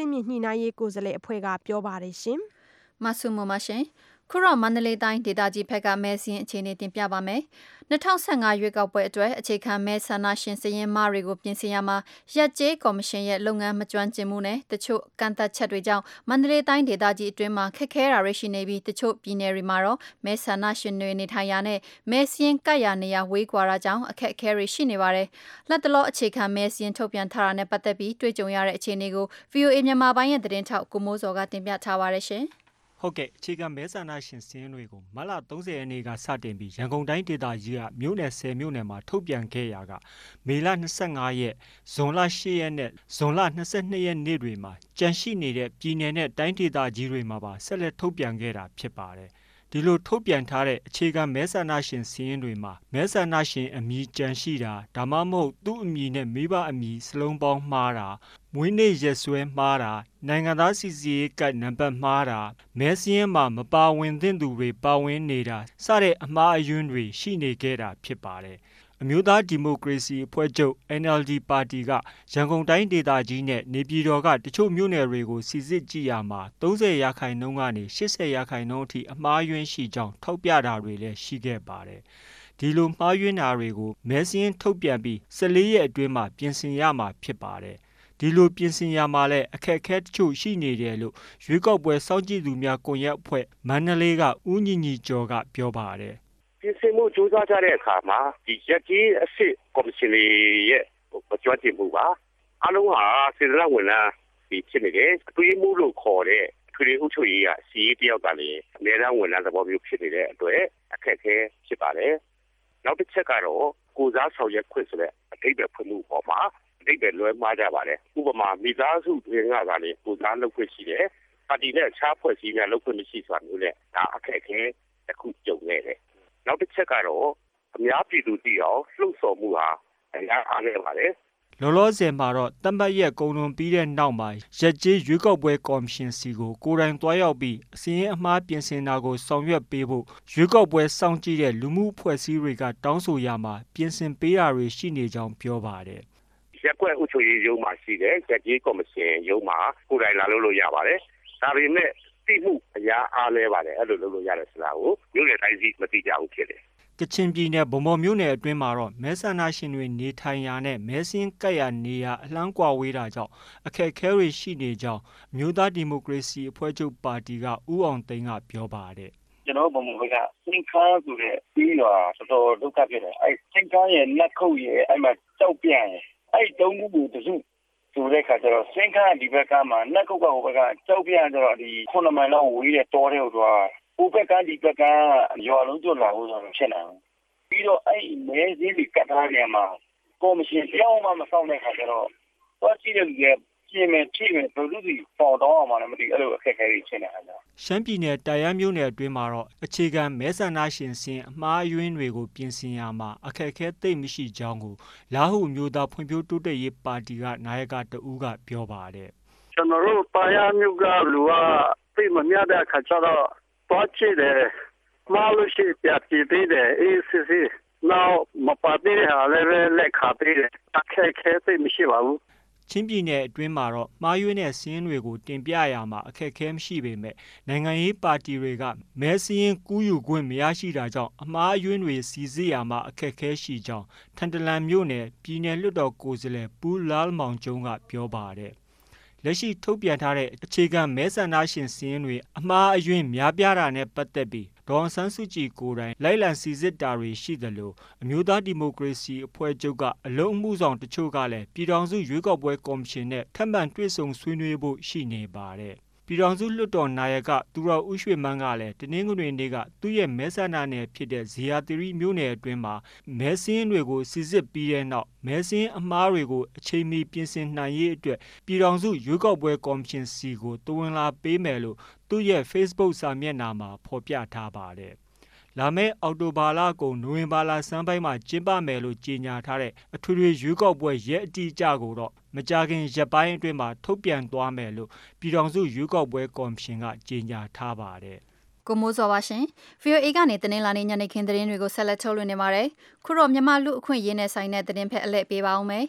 နိုင်ရေးကိုယ်စားလှယ်အဖွဲ့ကပြောပါတယ်ရှင်။မဆုမမရှင်ခုတော့မန္တလေးတိုင်းဒေသကြီးဘက်ကမဲစင်းအခြေအနေတင်ပြပါမယ်။2015ရွေးကောက်ပွဲအတွက်အခြေခံမဲဆန္ဒရှင်စည်ရင်းမတွေကိုပြင်ဆင်ရမှာရက်ကျေးကော်မရှင်ရဲ့လုပ်ငန်းမကျွမ်းကျင်မှုနဲ့တချို့ကန့်သက်ချက်တွေကြောင့်မန္တလေးတိုင်းဒေသကြီးအတွင်းမှာခက်ခဲတာတွေရှိနေပြီးတချို့ပြည်နယ်တွေမှာတော့မဲဆန္ဒရှင်တွေနေထိုင်ရာနဲ့မဲစင်းကပ်ရာနေရာဝေးကွာတာကြောင့်အခက်အခဲတွေရှိနေပါတယ်။လက်တလောအခြေခံမဲစင်းထုတ်ပြန်ထားတာနဲ့ပတ်သက်ပြီးတွေ့ကြုံရတဲ့အခြေအနေကို VOA မြန်မာပိုင်းရဲ့သတင်းထောက်ကိုမိုးစောကတင်ပြထားပါတယ်ရှင်။ဟုတ်ကဲ့အခြေခံမဲဆန္ဒရှင်စင်းတွေကိုမလ30ရက်နေ့ကစတင်ပြီးရန်ကုန်တိုင်းဒေသကြီးကမြို့နယ်10မြို့နယ်မှာထုတ်ပြန်ခဲ့ရာကမေလ25ရက်ဇွန်လ10ရက်နဲ့ဇွန်လ22ရက်နေ့တွေမှာကြန့်ရှိနေတဲ့ပြည်နယ်နဲ့တိုင်းဒေသကြီးတွေမှာပါဆက်လက်ထုတ်ပြန်ခဲ့တာဖြစ်ပါတယ်ဒီလိုထုတ်ပြန်ထားတဲ့အခြေခံမဲဆန္ဒရှင်စည်းရင်းတွေမှာမဲဆန္ဒရှင်အမည်ကြန့်ရှိတာဒါမှမဟုတ်သူ့အမည်နဲ့မိဘအမည်စလုံးပေါင်းမှားတာမွေးနေ့ရက်စွဲမှားတာနိုင်ငံသားစီစီရေးကတ်နံပါတ်မှားတာမဲစည်းရင်းမှာမပါဝင်သင့်သူတွေပါဝင်နေတာစတဲ့အမှားအယွင်းတွေရှိနေခဲ့တာဖြစ်ပါတယ်အမျိုးသားဒီမိုကရေစီအဖွဲ့ချုပ် NLD ပါတီကရန်ကုန်တိုင်းဒေသကြီးနဲ့နေပြည်တော်ကတချို့မြို့နယ်တွေကိုစီစစ်ကြည့်ရမှာ30ရာခိုင်နှုန်းကနေ80ရာခိုင်နှုန်းအထိအမှားယွင်းရှိကြောင်းထောက်ပြတာတွေလည်းရှိခဲ့ပါတယ်။ဒီလိုမှားယွင်းတာတွေကိုမဲစင်းထုတ်ပြန်ပြီး14ရက်အတွင်းမှာပြင်ဆင်ရမှာဖြစ်ပါတယ်။ဒီလိုပြင်ဆင်ရမှာလဲအခက်အခဲတချို့ရှိနေတယ်လို့ရွေးကောက်ပွဲစောင့်ကြည့်သူများကွန်ရက်အဖွဲ့မန္တလေးကဦးညီညီကျော်ကပြောပါတယ်ပြင်ဆင်မှုကြိုးစားကြတဲ့အခါမှာဒီရက်ကြီးအစ်စ်ကော်မရှင်ရဲ့မကြွတင်မှုပါအလုံးဟာစေတနာဝန်ထမ်းဒီဖြစ်နေတယ်အတွေးမှုလို့ခေါ်တဲ့ထွေထွေဥချုပ်ရေးကစီးတယောက်ကလည်းအများအားဝန်ထမ်းသဘောမျိုးဖြစ်နေတဲ့အတွက်အခက်အခဲဖြစ်ပါတယ်နောက်တစ်ချက်ကတော့ကိုစားဆောင်ရွက်ခွင့်ဆိုတဲ့အထိပ္ပယ်ဖွင့်မှုပေါ်မှာအထိပ္ပယ်လွဲမှားကြပါတယ်ဥပမာမိသားစုတွေကလည်းကိုစားလုပ်ခွင့်ရှိတယ်ပါတီနဲ့အခြားဖွဲ့စည်းများလုပ်ခွင့်မရှိဆိုတာမျိုးနဲ့ဒါအခက်အခဲတစ်ခုကြုံနေတယ်နောက်တစ်ချက်ကတော့အများပြည်သူသိအောင်လှုပ်ဆော်မှုဟာအများအားနည်းပါတယ်လောလောဆယ်မှာတော့တမတ်ရက်ကုန်လွန်ပြီးတဲ့နောက်မှာရက်ကျေးရွေးကောက်ပွဲကော်မရှင်စီကိုကိုယ်တိုင်တွားရောက်ပြီးအစည်းအမှားပြင်ဆင်တာကိုဆောင်ရွက်ပေးဖို့ရွေးကောက်ပွဲစောင့်ကြည့်တဲ့လူမှုအဖွဲ့အစည်းတွေကတောင်းဆိုရမှာပြင်ဆင်ပေးတာတွေရှိနေကြောင်းပြောပါတယ်ရက်ကွက်ဥချုပ်ရေးရုံးမှာရှိတဲ့ရက်ကျေးကော်မရှင်ရုံးမှာကိုယ်တိုင်လာလို့ရပါတယ်ဒါပေမဲ့သိမှုအများအားလဲပါတယ်အဲ့လိုလုပ်လို့ရတယ်ဆိုတာကိုမြို့နယ်တိုင်းစီမသိကြဘူးဖြစ်တယ်ကချင်ပြည်နယ်ဗမော်မြို့နယ်အတွင်းမှာတော့မဲဆန္ဒရှင်တွေနေထိုင်ရာနဲ့မဲစင်းကပ်ရာနေရာအလှမ်းကွာဝေးတာကြောင့်အခက်အခဲတွေရှိနေကြောင်းအမျိုးသားဒီမိုကရေစီအဖွဲ့ချုပ်ပါတီကဦးအောင်သိန်းကပြောပါတယ်ကျွန်တော်ဗမော်ကစင်ကားဆိုတဲ့ပြီးတော့တော်တော်ဒုက္ခဖြစ်တယ်အဲ့စင်ကားရဲ့လက်ခုပ်ရဲ့အဲ့မှာကြောက်ပြန်ရဲ့အဲ့တုံးမှုတစုဆိုတဲ့ခါကျတော့စင်ကားဒီဘက်ကမှလက်ခုပ်ကဟိုဘက်ကကြောက်ပြန်ဆိုတော့ဒီ9မိုင်လောက်ဝေးတဲ့တောထဲကိုသွားဟိုဘက်ကဒီဘက်ကရွာလုံးကျွတ်လာလို့ဆိုတော့ဖြစ်နေတယ်ပြီးတော့အဲ့မဲစင်းတွေကတ်ထားနေမှာကော်မရှင်ပြောင်းမှမဆောင်တဲ့ခါကျတော့သွားကြည့်တဲ့လူကပြင်မယ်ထိမယ်ဘယ်လိုစီပေါ်တော့အောင်မလဲမသိအဲ့လိုအခက်အခဲတွေဖြစ်နေတာရှမ်းပြည်နယ်တာယန်းမြို့နယ်အတွင်းမှာတော့အခြေခံမဲဆန္ဒရှင်စင်အမှားအယွင်းတွေကိုပြင်ဆင်ရမှာအခက်အခဲသိပ်မရှိကြောင်းကိုလာဟုမျိုးသားဖွံ့ဖြိုးတိုးတက်ရေးပါတီကနာယကတဦးကပြောပါတယ်ကျွန်တော်တို့တာယန်းမြို့ကလူကသိမမြတဲ့အခါကျတော့သွားကြည့်တယ်မာလို့ရှိပြပြသေးတယ်အေးစစ်စစ်နောက်မပါသေးတဲ့ဟာလည်းလက်ခါသေးတယ်အခက်ခဲသိမရှိပါဘူးချင်းပြည်နယ်အတွင်းမှာတော့မှားယွင်းတဲ့စင်းတွေကိုတင်ပြရမှာအခက်အခဲမရှိပေမဲ့နိုင်ငံရေးပါတီတွေကမဲစင်းကူးယူခွင့်မရရှိတာကြောင့်အမှားအယွင်းတွေစီစစ်ရမှာအခက်အခဲရှိကြောင်းထန်တလန်မြို့နယ်ပြည်နယ်လွှတ်တော်ကိုယ်စားလှယ်ပူးလာမောင်ကျုံးကပြောပါတယ်လက်ရှိထုတ်ပြန်ထားတဲ့အခြေခံမဲဆန္ဒရှင်စည်းတွေအမှားအယွင်းများပြားတာနဲ့ပတ်သက်ပြီးဒေါ်ဆန်းစုကြည်ကိုယ်တိုင်လိုက်လံစီစစ်တာတွေရှိသလိုအမျိုးသားဒီမိုကရေစီအဖွဲ့ချုပ်ကအလုံးအမှုဆောင်တချို့ကလည်းပြည်ထောင်စုရွေးကောက်ပွဲကော်မရှင်နဲ့ထပ်မံတွေ့ဆုံဆွေးနွေးဖို့ရှိနေပါတယ်ပြည်ထောင်စုလွှတ်တော်နာယကသူတော်ဦးရွှေမန်းကလည်းတနင်္ဂနွေနေ့ကသူ့ရဲ့မဲဆန္ဒနယ်ဖြစ်တဲ့ဇေယျသီရိမြို့နယ်အတွင်းမှာမဲစင်းတွေကိုစစ်စစ်ပြီးတဲ့နောက်မဲစင်းအမှားတွေကိုအချိန်မီပြင်ဆင်နိုင်ရေးအတွက်ပြည်ထောင်စုရွေးကောက်ပွဲကော်မရှင်စီကိုတဝန်လာပေးမယ်လို့သူ့ရဲ့ Facebook စာမျက်နှာမှာဖော်ပြထားပါတယ်လာမယ့်အောက်တိုဘာလကုန်နိုဝင်ဘာလဆန်းပိုင်းမှာကျင်းပမယ်လို့ကြေညာထားတဲ့အထွေထွေရွေးကောက်ပွဲရက်အတိအကျကိုတော့မကြာခင်ရက်ပိုင်းအတွင်းမှာထုတ်ပြန်သွားမယ်လို့ပြည်ထောင်စုရွေးကောက်ပွဲကော်မရှင်ကကြေညာထားပါတယ်ကိုမိုးစောပါရှင် VOA ကနေတင်းလာနေညနေခင်းသတင်းတွေကိုဆက်လက်ထုတ်လွှင့်နေပါတယ်ခုတော့မြန်မာလူအခွင့်ရေးနဲ့ဆိုင်တဲ့သတင်းဖက်အလဲပေးပါအောင်မယ်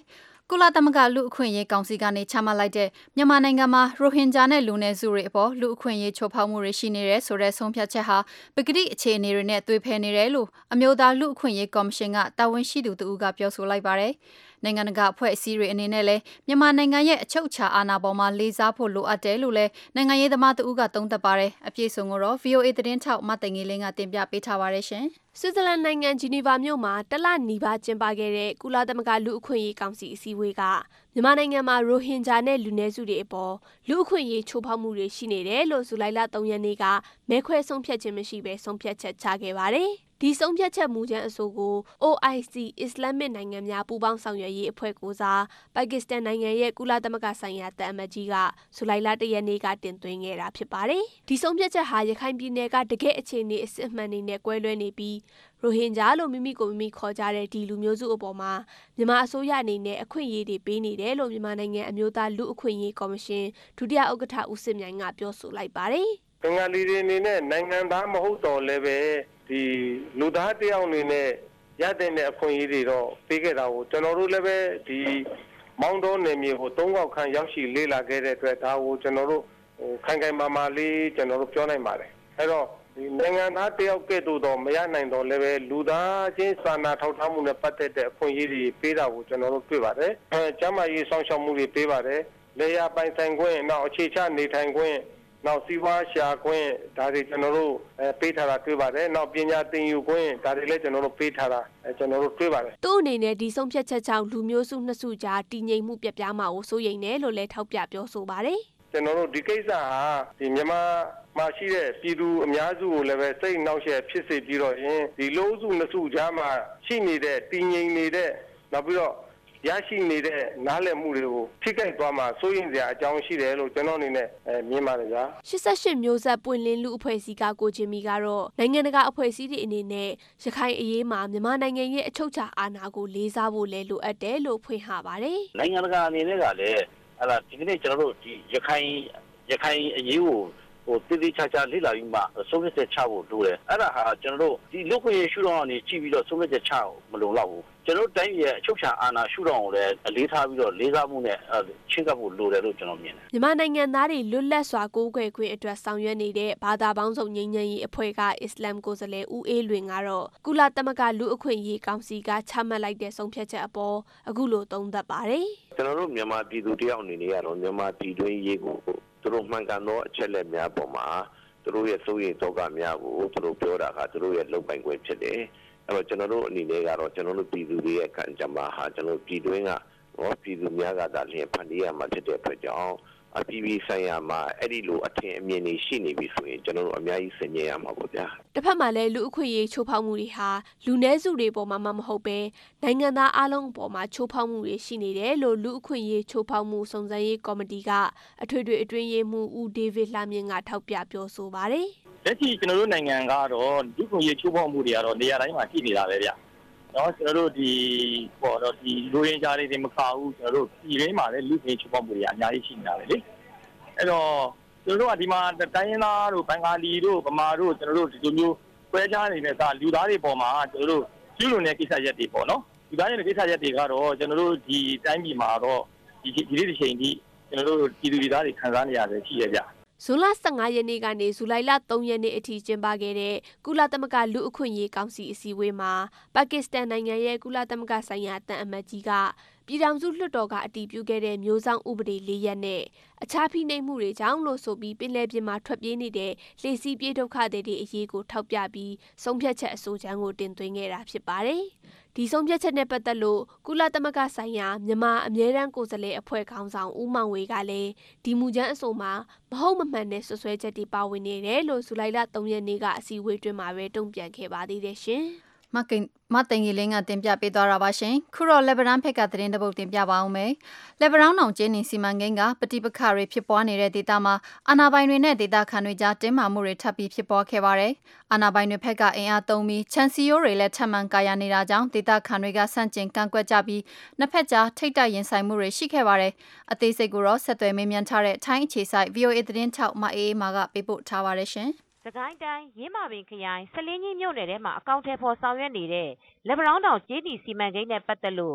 ကုလသမဂ္ဂလူ့အခွင့်အရေးကောင်စီကနေချမှတ်လိုက်တဲ့မြန်မာနိုင်ငံမှာရိုဟင်ဂျာနဲ့လူနည်းစုတွေအပေါ်လူ့အခွင့်အရေးချိုးဖောက်မှုတွေရှိနေတယ်ဆိုတဲ့ဆုံးဖြတ်ချက်ဟာပကတိအခြေအနေတွေနဲ့သွေဖယ်နေတယ်လို့အမျိုးသားလူ့အခွင့်အရေးကော်မရှင်ကတာဝန်ရှိသူတဦးကပြောဆိုလိုက်ပါတယ်။နိုင်ငံတကာအဖွဲ့အစည်းတွေအနေနဲ့လည်းမြန်မာနိုင်ငံရဲ့အချုပ်အခြာအာဏာပေါ်မှာလေးစားဖို့လိုအပ်တယ်လို့လည်းနိုင်ငံရေးသမားတဦးကသုံးသပ်ပါတယ်။အပြည့်အစုံကိုတော့ VOA သတင်းထောက်မသိင်္ဂီလင်းကတင်ပြပေးထားပါတယ်ရှင်။ဆွစ်ဇာလန်နိုင်ငံဂျီနီဗာမြို့မှာတလနီးပါးကျင်းပခဲ့တဲ့ကုလသမဂ္ဂလူ့အခွင့်အရေးကောင်စီအစည်းအဝေးကမြန်မာနိုင်ငံမှာရိုဟင်ဂျာနဲ့လူနည်းစုတွေအပေါ်လူ့အခွင့်အရေးချိုးဖောက်မှုတွေရှိနေတယ်လို့ဇူလိုင်လ 3 ရက်နေ့ကမဲခွဲဆုံးဖြတ်ခြင်းမရှိဘဲဆုံးဖြတ်ချက်ချခဲ့ပါတယ်။ဒီဆုံးဖြတ်ချက်မူကြမ်းအဆိုကို OIC အစ္စလာမစ်နိုင်ငံများပူးပေါင်းဆောင်ရွက်ရေးအဖွဲ့ကိုစားပါကစ္စတန်နိုင်ငံရဲ့ကုလသမဂ္ဂဆိုင်ရာတန်အမတ်ကြီးကဇူလိုင်လ 1 ရက်နေ့ကတင်သွင်းခဲ့တာဖြစ်ပါတယ်။ဒီဆုံးဖြတ်ချက်ဟာရခိုင်ပြည်နယ်ကတကယ့်အခြေအနေအစစ်အမှန်တွေနဲ့ကွဲလွဲနေပြီးရိုဟင်ဂျာလို့မိမိကိုမိမိခေါ်ကြတဲ့ဒီလူမျိုးစုအပေါ်မှာမြန်မာအစိုးရအနေနဲ့အခွင့်အရေးတွေပေးနေတယ်လို့မြန်မာနိုင်ငံအမျိုးသားလူ့အခွင့်အရေးကော်မရှင်ဒုတိယဥက္ကဋ္ဌဦးစစ်မြိုင်ကပြောဆိုလိုက်ပါတယ်။ဘင်္ဂလီတွေအနေနဲ့နိုင်ငံသားမဟုတ်တော့လည်းပဲဒီလူသားတယောက်အနေနဲ့ရတဲ့အခွင့်အရေးတွေတော့ပေးခဲ့တာကိုကျွန်တော်တို့လည်းပဲဒီမောင်းတော်နယ်မြေကို၃ခေါက်ခန့်ရောက်ရှိလေ့လာခဲ့တဲ့အတွက်ဒါကိုကျွန်တော်တို့ခိုင်ခိုင်မာမာလေးကျွန်တော်တို့ပြောနိုင်ပါတယ်။အဲတော့ဒီနိုင်ငံသားတယောက်ကဲ့သို့တော့မရနိုင်တော့လည်းပဲလူသားချင်းစာနာထောက်ထားမှုနဲ့ပတ်သက်တဲ့အခွင့်အရေးတွေပေးတာကိုကျွန်တော်တို့တွေ့ပါတယ်။ကျန်းမာရေးဆောင်ရှောက်မှုတွေပေးပါတယ်။လေယာပိုင်ဆိုင်ခွင့်နောက်အခြေချနေထိုင်ခွင့်နောက်စီးပွားရှာခွင့်ဒါတွေကျွန်တော်တို့ပေးထားတာတွေ့ပါတယ်။နောက်ပညာသင်ယူခွင့်ဒါတွေလည်းကျွန်တော်တို့ပေးထားတာကျွန်တော်တို့တွေ့ပါတယ်။သူ့အနေနဲ့ဒီဆုံးဖြတ်ချက်ကြောင့်လူမျိုးစုနှစ်စုကြားတည်ငြိမ်မှုပြပြမှာကိုစိုးရိမ်တယ်လို့လည်းထောက်ပြပြောဆိုပါတယ်။ကျွန်တော်တို့ဒီကိစ္စဟာဒီမြန်မာမှာရှိတဲ့ပြည်သူအများစုကိုလည်းပဲစိတ်နှောက်ယှက်ဖြစ်စေပြီးတော့ရင်ဒီလုံးစုနှစ်စုကြားမှာရှိနေတဲ့တည်ငြိမ်နေတဲ့နောက်ပြီးတော့ရရှိနေတဲ့နားလည်မှုတွေကိုထိခိုက်သွားမှာစိုးရိမ်စရာအကြောင်းရှိတယ်လို့ကျွန်တော်အနေနဲ့မြင်ပါတယ်ဗျာ 88မျိုးဆက်ပွင့်လင်းလူအဖွဲ့အစည်းကကိုချင်းမီကတော့နိုင်ငံတကာအဖွဲ့အစည်းတွေအနေနဲ့ရခိုင်အရေးမှာမြန်မာနိုင်ငံရဲ့အချုပ်အခြာအာဏာကိုလေးစားဖို့လဲလိုအပ်တယ်လို့ဖွင့်ဟပါတယ်နိုင်ငံတကာအနေနဲ့ကလည်းဒီကနေ့ကျွန်တော်တို့ဒီရခိုင်အရေးကိုတည်တည်ချာချာလေ့လာပြီးမှဆုံးဖြတ်ချက်ချဖို့လိုတယ်အဲ့ဒါဟာကျွန်တော်တို့ဒီလူ့ခွင့်ရေးရှုထောင့်ကနေကြည့်ပြီးတော့ဆုံးဖြတ်ချက်ချမလုံလောက်ဘူးကျွန်တော်တို့တိုင်းပြည်ရဲ့အချုပ်အခြာအာဏာရှုထောင့်ကိုလည်းအလေးထားပြီးတော့လေးစားမှုနဲ့ချင်းကပ်ဖို့လိုတယ်လို့ကျွန်တော်မြင်တယ်မြန်မာနိုင်ငံသားတွေလွတ်လပ်စွာကိုးကွယ်ခွင့်အတွက်ဆောင်ရွက်နေတဲ့ဘာသာပေါင်းစုံငြိမ်းချမ်းရေးအဖွဲ့ကအစ္စလာမ်ကိုယ်စားလှယ်ဦးအေးလွင်ကတော့ကုလသမဂ္ဂလူ့အခွင့်အရေးကောင်စီကချမှတ်လိုက်တဲ့ဆုံးဖြတ်ချက်အပေါ်အခုလိုသုံးသပ်ပါတယ်ကျွန်တော်တို့မြန်မာပြည်သူတယောက်အနေနဲ့ကတော့မြန်မာပြည်တွင်းရေးကိုသူတို့မှန်ကန်သောအချက်လက်များပေါ်မှာသူတို့ရဲ့စိုးရိမ်သောကများကိုသူတို့ပြောတာကသူတို့ရဲ့လုံပိုင်ခွင့်ဖြစ်တယ်။အဲ့တော့ကျွန်တော်တို့အနေနဲ့ကတော့ကျွန်တော်တို့ပြည်သူတွေရဲ့ခံကြမှာဟာကျွန်တော်ပြည်တွင်းကပြည်သူများကသာလျှင်ဖန်တီးရမှာဖြစ်တဲ့အတွက်ကြောင့်အပြည်ပြည်ဆိုင်ရာမှာအဲ့ဒီလိုအထင်အမြင်တွေရှိနေပြီဆိုရင်ကျွန်တော်တို့အများကြီးဆင်ခြင်ရမှာပေါ့ဗျာတစ်ဖက်မှာလည်းလူအခွင့်အရေးချိုးဖောက်မှုတွေဟာလူနည်းစုတွေပေါ်မှာမဟုတ်ပဲနိုင်ငံသားအလုံးအပေါ်မှာချိုးဖောက်မှုတွေရှိနေတယ်လို့လူအခွင့်အရေးချိုးဖောက်မှုစုံစမ်းရေးကော်မတီကအထွေထွေအတွင်းရေးမှူးဦးဒေးဗစ်လှမြင့်ကထောက်ပြပြောဆိုပါတယ်လက်ရှိကျွန်တော်တို့နိုင်ငံကတော့လူအခွင့်အရေးချိုးဖောက်မှုတွေကတော့နေရာတိုင်းမှာရှိနေတာပဲဗျနော်ကျွန်တော်တို့ဒီလူရင်းကြားတွေမခါဘူးကျွန်တော်တို့ပြည်ရင်းမှာလည်းလူ့ခွင့်ချိုးဖောက်မှုတွေအများကြီးရှိနေတာပဲလေအဲ့တော့ကျွန်တော်တို့ကဒီမှာတိုင်းရင်းသားတို့ဘင်္ဂါလီတို့ဗမာတို့ကျွန်တော်တို့ဒီလိုမျိုးပွဲခြားနေတဲ့လူသားတွေပေါ်မှာကျွန်တော်တို့ကျူးလွန်တဲ့ကိစ္စရပ်တွေပေါ့နော်လူသားတွေကိစ္စရပ်တွေကတော့ကျွန်တော်တို့ဒီတိုင်းပြည်မှာတော့ဒီနေ့တစ်ချိန်ထိကျွန်တော်တို့ပြည်သူပြည်သားတွေခံစားနေရတယ်ရှိရကြဇွန်လ15ရက်နေ့ကနေဇူလိုင်လ3ရက်နေ့အထိကျင်းပခဲ့တဲ့ကုလသမဂ္ဂလူ့အခွင့်အရေးကောင်စီအစည်းအဝေးမှာပါကစ္စတန်နိုင်ငံရဲ့ကုလသမဂ္ဂဆိုင်ရာတန်အမတ်ကြီးကပြည်ထောင်စုလွှတ်တော်ကအတည်ပြုခဲ့တဲ့မျိုးစောင့်ဥပဒေ၄ရပ်နဲ့အခြားဖိနှိပ်မှုတွေကြောင့်လို့ဆိုပြီးပင်လယ်ပြင်မှာထွက်ပြေးနေတဲ့လှေစီးပြေးဒုက္ခသည်တွေအရေးကိုထောက်ပြပြီးဆုံးဖြတ်ချက်အဆိုချမ်းကိုတင်သွင်းခဲ့တာဖြစ်ပါတယ်။ဒီဆုံးဖြတ်ချက်နဲ့ပတ်သက်လို့ကုလသမဂ္ဂဆိုင်ရာမြန်မာအမြဲတမ်းကိုယ်စားလှယ်အဖွဲ့ခေါင်းဆောင်ဦးမောင်ဝေကလည်းဒီမူကြမ်းအဆိုမှာမဟုတ်မမှန်တဲ့ဆွဆွဲချက်တွေပါဝင်နေတယ်လို့ဇူလိုင်လ3ရက်နေ့ကအစည်းအဝေးတွင်မှာပဲတုံ့ပြန်ခဲ့ပါသေးတယ်ရှင်။မသိင်္ဂီလင်းကတင်ပြပေးသွားတာပါရှင်ခုတော့လက်ဗရန်ဖက်ကသတင်းတပုတ်တင်ပြပါအောင်မယ်လက်ဗရန်နောင်ကျင်းနေစီမံကိန်းကပဋိပက္ခတွေဖြစ်ပွားနေတဲ့ဒေသမှာအာဏာပိုင်တွေနဲ့ဒေသခံတွေကြားတင်းမာမှုတွေထပ်ပြီးဖြစ်ပွားခဲ့ပါတယ်အာဏာပိုင်တွေဖက်ကအင်အားသုံးပြီးချန်စီယိုတွေလည်းထပ်မံကာရနေတာကြောင့်ဒေသခံတွေကဆန့်ကျင်ကန့်ကွက်ကြပြီးနှစ်ဖက်ကြားထိတ်တိုက်ရင်ဆိုင်မှုတွေရှိခဲ့ပါတယ်အသေးစိတ်ကိုတော့ဆက်သွယ်မေးမြန်းထားတဲ့ထိုင်းအခြေစိုက် VOA သတင်းထောက်မအေးမာကပေးပို့ထားပါတယ်ရှင်စကိုင်းတိုင်းရင်းမာပင်ခရိုင်ဆလင်းကြီးမြို့နယ်ထဲမှာအကောင့်ထဲပေါ်ဆောင်ရွက်နေတဲ့လက်ဗရောင်းတောင်ကျေးတီစီမံကိန်းနဲ့ပတ်သက်လို့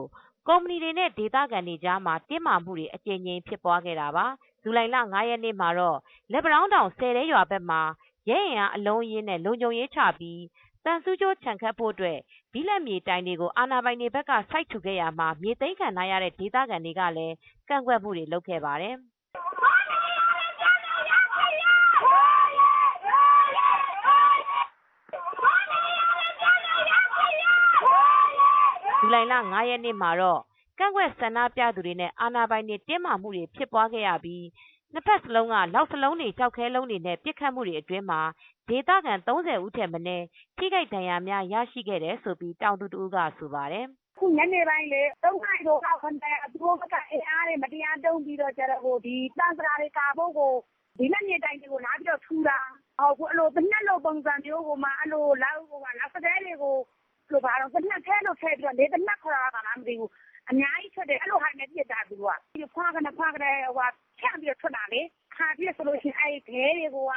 ကုမ္ပဏီတွေနဲ့ဒေသခံတွေကြားမှာတင်းမာမှုတွေအကြိမ်ကြိမ်ဖြစ်ပွားခဲ့တာပါဇူလိုင်လ9ရက်နေ့မှာတော့လက်ပံတောင်းတောင်10တဲရွာဘက်မှာရဲအင်အားအလုံးရင်းနဲ့လုံခြုံရေးချပြီးတန်ဆူးကျိုးခြံခတ်ဖို့အတွက်ဘိလက်မြေတိုင်တွေကိုအာဏာပိုင်တွေဘက်ကစိုက်ထူခဲ့ရမှာမြေသိမ်းခံရတဲ့ဒေသခံတွေကလည်းကန့်ကွက်မှုတွေလုပ်ခဲ့ပါတယ်ဇူလိုင်လ9ရက်နေ့မှာတော့ကန့်ကွက်ဆန္ဒပြသူတွေနဲ့အာဏာပိုင်တွေတင်းမာမှုတွေဖြစ်ပွားခဲ့ရပြီးနှစ်ဖက်စလုံးကလောက်စလုံးတွေကြောက်ခဲလုံးတွေနဲ့ပစ်ခတ်မှုတွေအတွင်းမှာဒေသခံ30ဦးထက်မနည်းထိခိုက်ဒဏ်ရာများရရှိခဲ့တယ်ဆိုပြီးတောင်သူတဦးကဆိုပါတယ်ခုညနေပိုင်းလေ3နာရီတော့ခွန်တယ်သူတို့ကအင်အားတွေမတရားတုံးပြီးတော့ကျတော့ဒီတန်စရာတွေကာဖို့ကိုဒီလက်မြေတိုင်တွေကိုလာပြီးတော့ထူတာဟုတ်အဲ့လိုတစ်နှစ်လိုပုံစံမျိုးကိုမှအဲ့လိုလောက်စတဲ့တွေကိုလိုပါတော့တစ်နှစ်ထဲလို့ထဲပြီးတော့လေတစ်နှစ်ခေါ်တာကမှမသိဘူးအများကြီးထွက်တယ်အဲ့လိုဟာနဲ့ပြစ်တာသူကဒီဖွားကနေဟိုဖြန့်ပြီးတော့ထွက်တာလေခါပြစ်ဆိုလို့ရှိရင်အဲ့ခဲတွေကို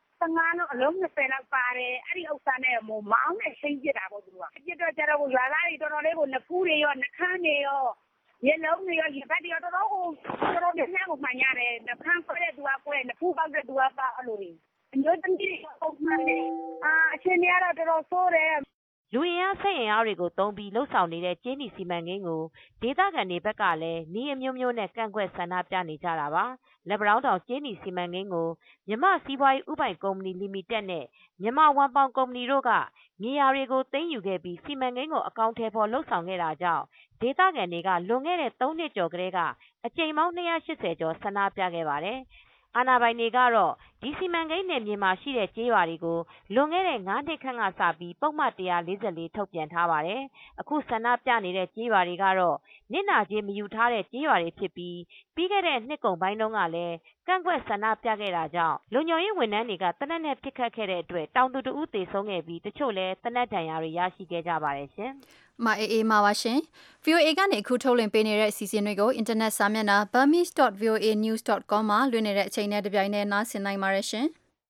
15လုံးအလုံး20လောက်ပါတယ်အဲ့ဒီဥစ္စာနဲ့မောင်းနဲ့ရှင်းပြတာပေါ့သူကပြစ်တော့ကျတော့ရွာသားတွေတော်တော်လေးကိုနှဖူးတွေရောနှခမ်းတွေရောရေလုံးတွေရောရေဘက်တွေရောတော်တော်ညံ့ကိုမှန်ရတယ်နှခမ်းဆွဲတဲ့သူကကိုယ်နှဖူးပေါက်တဲ့သူကပါအဲ့လိုတွေအမျိုးသမီးတွေပုံမှန်လေအချင်းတွေကတော့တော်တော်ဆိုးတယ်လူရင်းအားဆက်ရင်အားတွေကိုသုံးပြီးလှုပ်ဆောင်နေတဲ့ကျင်းနီစီမံကိန်းကိုဒေသခံတွေဘက်ကလည်းနီးအမျိုးမျိုးနဲ့ကန့်ကွက်ဆန္ဒပြနေကြတာပါလက်ပံတောင်းကျင်းနီစီမံကိန်းကိုမြမစီးပွားရေးဥပိုင်ကုမ္ပဏီလီမိတက်နဲ့မြမဝမ်ပေါင်ကုမ္ပဏီတို့ကမြေယာတွေကိုသိမ်းယူခဲ့ပြီးစီမံကိန်းကိုအကောင့်ထဲပေါ်လှုပ်ဆောင်ခဲ့တာကြောင့်ဒေသခံတွေကလွန်ခဲ့တဲ့3နှစ်ကျော်ကလေးကအကြိမ်ပေါင်း280ကျော်ဆန္ဒပြခဲ့ပါတယ်အာဏာပိုင်တွေကတော့ဒီစီမံကိန်းနယ်မြေမှာရှိတဲ့ကျေးရွာတွေကိုလွန်ခဲ့တဲ့9နှစ်ခန့်ကစပြီးပုံမှန်144ထုတ်ပြန်ထားပါတယ်။အခုဆန္ဒပြနေတဲ့ကျေးရွာတွေကတော့နစ်နာကြေးမယူထားတဲ့ကျေးရွာတွေဖြစ်ပြီးခဲ့တဲ့နှစ်ကုန်ပိုင်းတုန်းကလည်းကန့်ကွက်ဆန္ဒပြခဲ့တာကြောင့်လုံခြုံရေးဝန်ထမ်းတွေကတနက်နဲ့ပစ်ခတ်ခဲ့တဲ့အတွက်တောင်သူတဦးသေဆုံးခဲ့ပြီးတချို့လည်းတနက်ဒဏ်ရာတွေရရှိခဲ့ကြပါတယ်ရှင်။မအေးမာပါရှင် VOA ကနေအခုထုတ်လွှင့်ပေးနေတဲ့အစီအစဉ်တွေကို internet စာမျက်နှာ burmese.voanews.com မှာလွှင့်နေတဲ့အချိန်နဲ့တပြိုင်တည်းနားဆင်နိုင်ပါတယ်ရှင်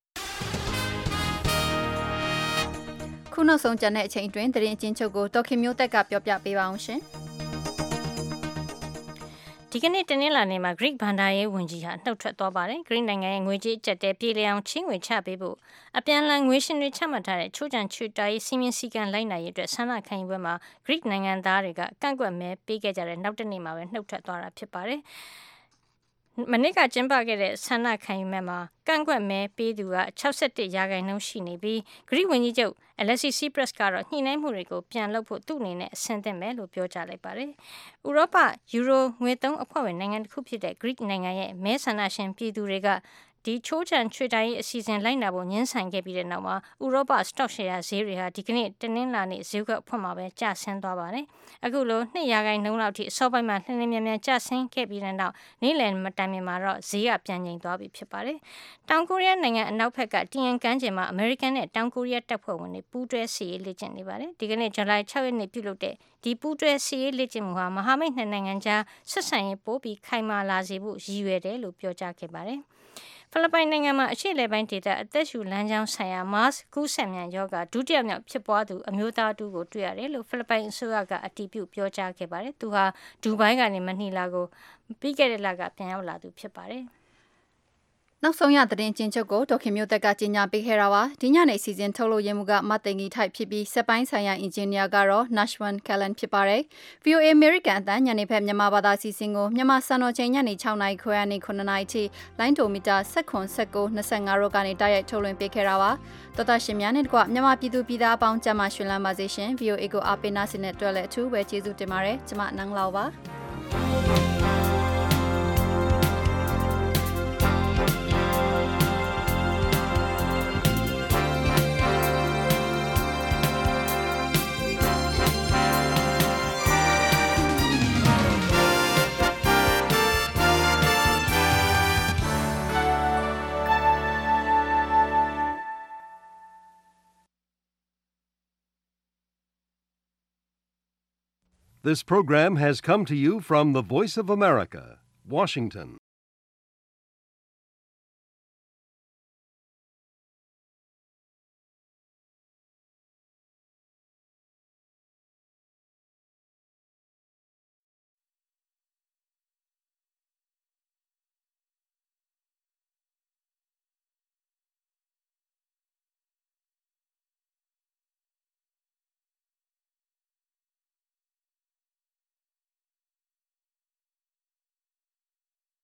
ခုနောက်ဆုံးကြတဲ့အချိန်တွင်သတင်းအချင်းချုပ်ကိုဒေါက်ခင်မျိုးသက်ကပြောပြပေးပါအောင်ရှင်ဒီကနေ့တနင်္လာနေ့မှာ Greek ဘဏ္ဍာရေးဝန်ကြီးဟာနှုတ်ထွက်သွားပါတယ်။ Greek နိုင်ငံရဲ့ငွေကြေးအကျပ်တဲပြေလည်အောင်ချင်းငွေချပေးဖို့အပြန်အလှန်ငွေရှင်တွေချမှတ်ထားတဲ့ချိုးချံချွေတာရေးစီမင်းစည်းကမ်းလိုက်နာရေးအတွက်ဆန္ဒခံယူပွဲမှာ Greek နိုင်ငံသားတွေကကန့်ကွက်မဲပေးခဲ့ကြတဲ့နောက်တစ်နေ့မှာပဲနှုတ်ထွက်သွားတာဖြစ်ပါတယ်။မနေ့ကကျင်းပခဲ့တဲ့ဆန္ဒခံယူမဲ့မှာကန့်ကွက်မဲပေးသူက61%ရှိနေပြီး Greek ဝန်ကြီးချုပ် Alexis Tsipras ကတော့ညှိနှိုင်းမှုတွေကိုပြန်လုပ်ဖို့သူ့အနေနဲ့အဆင်သင့်ပဲလို့ပြောကြားလိုက်ပါတယ်။ဥရောပယူရိုငွေသုံးအဖွဲ့ဝင်နိုင်ငံတစ်ခုဖြစ်တဲ့ Greek နိုင်ငံရဲ့မဲဆန္ဒရှင်ပြည်သူတွေကဒီချိုးချံချွေတိုင်းအစီအစဉ်လိုက်နာဖို့ညှင်းဆန်ခဲ့ပြီးတဲ့နောက်မှာဥရောပစတော့ရှယ်ယာဈေးတွေဟာဒီကနေ့တနင်္လာနေ့ဈေးကွက်အဖွင့်မှာပဲကျဆင်းသွားပါတယ်။အခုလို2%လောက်ထိအစောပိုင်းမှာလျှင်လျှင်မြန်မြန်ကျဆင်းခဲ့ပြီးတဲ့နောက်နေ့လယ်မတိုင်မီမှာတော့ဈေးကပြန်ငြိမ်သွားပြီဖြစ်ပါတယ်။တောင်ကိုရီးယားနိုင်ငံအနောက်ဘက်ကတီယန်ကမ်းခြေမှာအမေရိကန်နဲ့တောင်ကိုရီးယားတပ်ဖွဲ့ဝင်တွေပူးတွဲစစ်ရေးလေ့ကျင့်နေပါတယ်။ဒီကနေ့ဇူလိုင်6ရက်နေ့ပြုလုပ်တဲ့ဒီပူးတွဲစစ်ရေးလေ့ကျင့်မှုဟာမဟာမိတ်နှစ်နိုင်ငံကြားဆက်ဆံရေးပိုပြီးခိုင်မာလာစေဖို့ရည်ရွယ်တယ်လို့ပြောကြားခဲ့ပါတယ်။ဖိလစ်ပိုင်နိုင်ငံမှာအရှေ့အလယ်ပိုင်းဒေသအသက်ရှူလမ်းကြောင်းဆိုင်ရာ MARS ကူးစက်မြန်ရောဂါဒုတိယမြောက်ဖြစ်ပွားသူအမျိုးသားတူကိုတွေ့ရတယ်လို့ဖိလစ်ပိုင်အစိုးရကအတည်ပြုပြောကြားခဲ့ပါတယ်။သူဟာဒူဘိုင်းကနေမနီလာကိုပြီးခဲ့တဲ့လကပြန်ရောက်လာသူဖြစ်ပါတယ်။နောက်ဆုံးရသတင်းချင်းချုပ်ကိုဒေါက်ခင်မျိုးသက်ကကြီးညာပေးခဲ့တာပါဒီညနေစီစဉ်ထုတ်လို့ရမှုကမတ်သိန်ကြီးထိုက်ဖြစ်ပြီးစက်ပိုင်းဆိုင်ရာအင်ဂျင်နီယာကတော့ Nashwan Callan ဖြစ်ပါတယ် VOA American အတန်းညနေဖက်မြန်မာဘာသာစီစဉ်ကိုမြန်မာစံတော်ချိန်ညနေ6နာရီခွဲကနေ9နာရီထိလိုင်းဒိုမီတာ1925တို့ကနေတိုက်ရိုက်ထုတ်လွှင့်ပေးခဲ့တာပါတော်တော်ရှင်များနဲ့တကွမြန်မာပြည်သူပြည်သားအပေါင်းကြမ်းမှရှင်လန်းပါစေရှင် VOA ကိုအားပေးနာစင်တဲ့အတွက်လည်းအထူးပဲကျေးဇူးတင်ပါတယ်ကျွန်မနန်းလောက်ပါ This program has come to you from the Voice of America, Washington.